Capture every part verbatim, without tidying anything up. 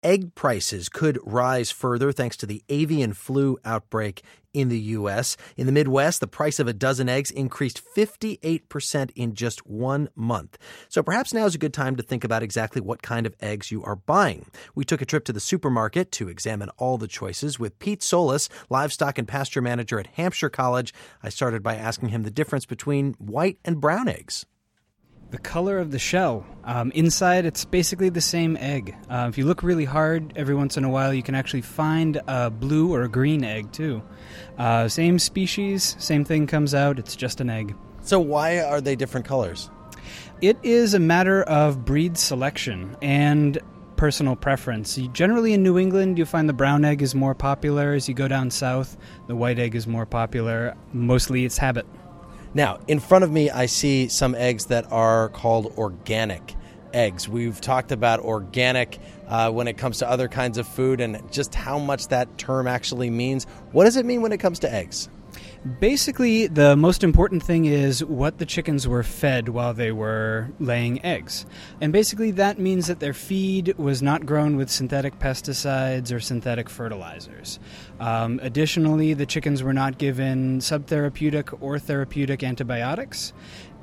egg prices could rise further thanks to the avian flu outbreak in the U S. In the Midwest, the price of a dozen eggs increased fifty-eight percent in just one month. So perhaps now is a good time to think about exactly what kind of eggs you are buying. We took a trip to the supermarket to examine all the choices with Pete Solis, livestock and pasture manager at Hampshire College. I started by asking him the difference between white and brown eggs. The color of the shell. Um, inside, it's basically the same egg. Uh, if you look really hard, every once in a while, you can actually find a blue or a green egg, too. Uh, same species, same thing comes out, it's just an egg. So why are they different colors? It is a matter of breed selection and personal preference. Generally in New England, you find the brown egg is more popular. As you go down south, the white egg is more popular. Mostly it's habit. Now, in front of me, I see some eggs that are called organic eggs. We've talked about organic uh, when it comes to other kinds of food and just how much that term actually means. What does it mean when it comes to eggs? Basically, the most important thing is what the chickens were fed while they were laying eggs. And basically that means that their feed was not grown with synthetic pesticides or synthetic fertilizers. Um, additionally, the chickens were not given subtherapeutic or therapeutic antibiotics.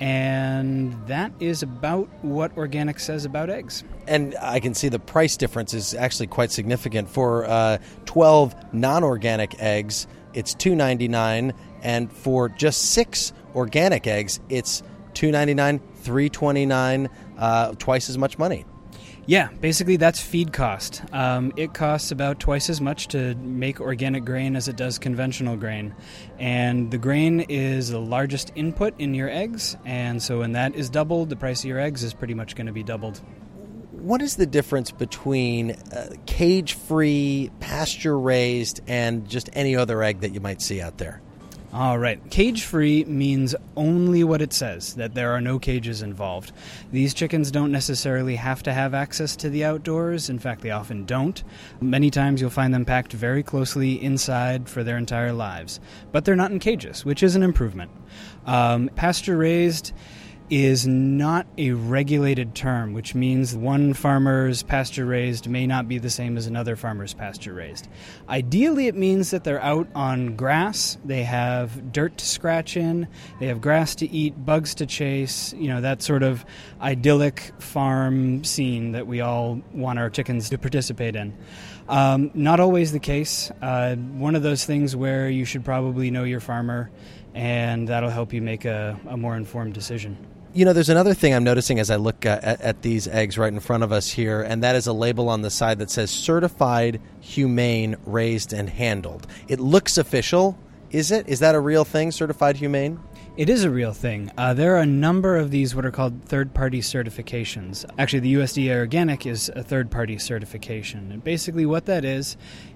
And that is about what organic says about eggs. And I can see the price difference is actually quite significant. For uh, twelve non-organic eggs, it's two dollars and ninety-nine cents, and for just six organic eggs, it's two dollars and ninety-nine cents, three dollars and twenty-nine cents, uh, twice as much money. Yeah, basically that's feed cost. Um, it costs about twice as much to make organic grain as it does conventional grain. And the grain is the largest input in your eggs, and so when that is doubled, the price of your eggs is pretty much going to be doubled. What is the difference between uh, cage-free, pasture-raised, and just any other egg that you might see out there? All right. Cage-free means only what it says, that there are no cages involved. These chickens don't necessarily have to have access to the outdoors. In fact, they often don't. Many times you'll find them packed very closely inside for their entire lives. But they're not in cages, which is an improvement. Um, pasture-raised is not a regulated term, which means one farmer's pasture-raised may not be the same as another farmer's pasture-raised. Ideally, it means that they're out on grass, they have dirt to scratch in, they have grass to eat, bugs to chase, you know, that sort of idyllic farm scene that we all want our chickens to participate in. Um, not always the case. Uh, one of those things where you should probably know your farmer, and that'll help you make a, a more informed decision. You know, there's another thing I'm noticing as I look uh, at, at these eggs right in front of us here, and that is a label on the side that says Certified Humane Raised and Handled. It looks official. Is it? Is that a real thing, Certified Humane? It is a real thing. Uh, there are a number of these what are called third-party certifications. Actually, the U S D A Organic is a third-party certification. And basically what that is,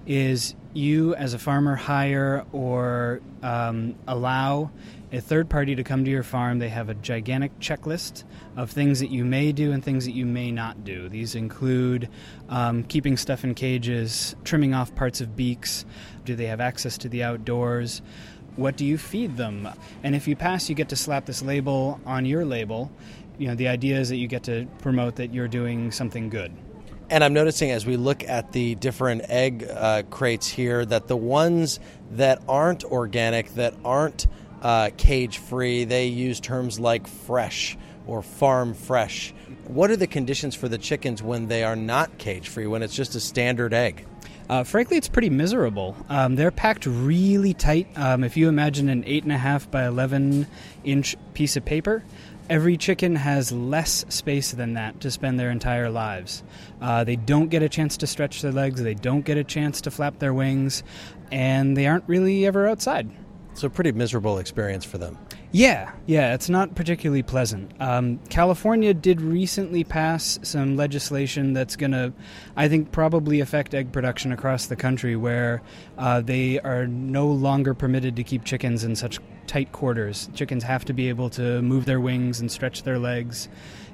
is you as a farmer hire or um, allow a third party to come to your farm. They have a gigantic checklist of things that you may do and things that you may not do. These include um, keeping stuff in cages, trimming off parts of beaks. Do they have access to the outdoors? What do you feed them? And if you pass, you get to slap this label on your label. You know, the idea is that you get to promote that you're doing something good. And I'm noticing as we look at the different egg uh, crates here that the ones that aren't organic, that aren't uh, cage-free, they use terms like fresh or farm fresh. What are the conditions for the chickens when they are not cage-free, when it's just a standard egg? Uh, frankly, it's pretty miserable. Um, they're packed really tight. Um, if you imagine an eight and a half by eleven inch piece of paper, every chicken has less space than that to spend their entire lives. Uh, they don't get a chance to stretch their legs. They don't get a chance to flap their wings, and they aren't really ever outside. It's a pretty miserable experience for them. Yeah, yeah, it's not particularly pleasant. Um, California did recently pass some legislation that's going to, I think, probably affect egg production across the country, where uh, they are no longer permitted to keep chickens in such tight quarters. Chickens have to be able to move their wings and stretch their legs,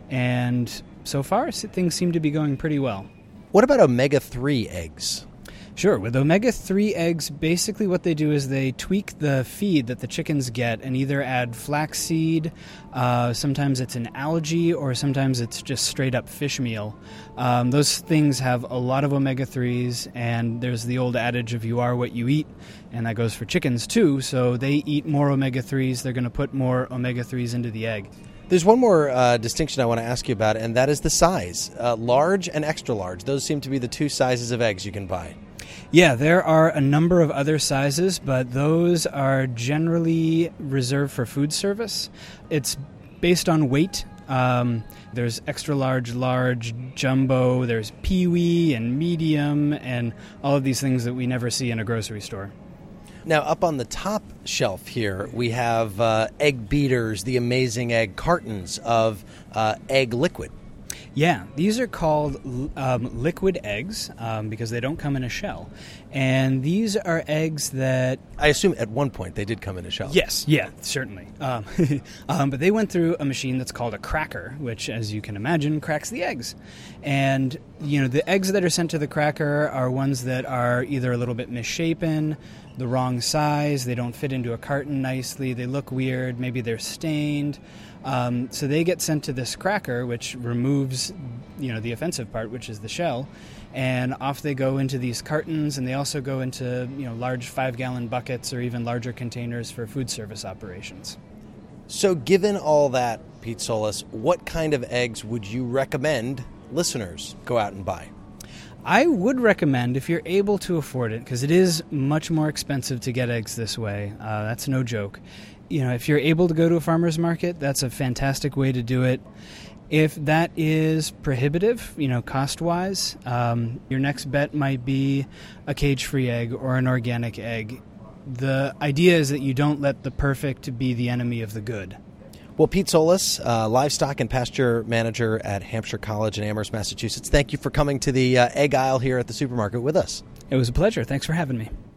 and so far things seem to be going pretty well. What about omega three eggs? Sure. With omega three eggs, basically what they do is they tweak the feed that the chickens get and either add flaxseed, uh, sometimes it's an algae, or sometimes it's just straight up fish meal. Um, those things have a lot of omega threes, and there's the old adage of you are what you eat, and that goes for chickens too. So they eat more omega threes, they're going to put more omega threes into the egg. There's one more uh, distinction I want to ask you about, and that is the size. Uh, large and extra large. Those seem to be the two sizes of eggs you can buy. Yeah, there are a number of other sizes, but those are generally reserved for food service. It's based on weight. Um, there's extra large, large, jumbo, there's peewee and medium, and all of these things that we never see in a grocery store. Now, up on the top shelf here, we have uh, egg beaters, the amazing egg cartons of uh, egg liquid. Yeah, these are called um, liquid eggs um, because they don't come in a shell. And these are eggs that... I assume at one point they did come in a shell. Yes, yeah, certainly. Um, um, but they went through a machine that's called a cracker, which, as you can imagine, cracks the eggs. And, you know, the eggs that are sent to the cracker are ones that are either a little bit misshapen, the wrong size, they don't fit into a carton nicely, they look weird, maybe they're stained. Um, so they get sent to this cracker, which removes, you know, the offensive part, which is the shell, and off they go into these cartons, and they also go into, you know, large five-gallon buckets or even larger containers for food service operations. So given all that, Pete Solis, what kind of eggs would you recommend listeners go out and buy? I would recommend, if you're able to afford it, because it is much more expensive to get eggs this way, uh, that's no joke. You know, if you're able to go to a farmer's market, that's a fantastic way to do it. If that is prohibitive, you know, cost-wise, um, your next bet might be a cage-free egg or an organic egg. The idea is that you don't let the perfect be the enemy of the good. Well, Pete Solis, uh, livestock and pasture manager at Hampshire College in Amherst, Massachusetts, thank you for coming to the uh, egg aisle here at the supermarket with us. It was a pleasure. Thanks for having me.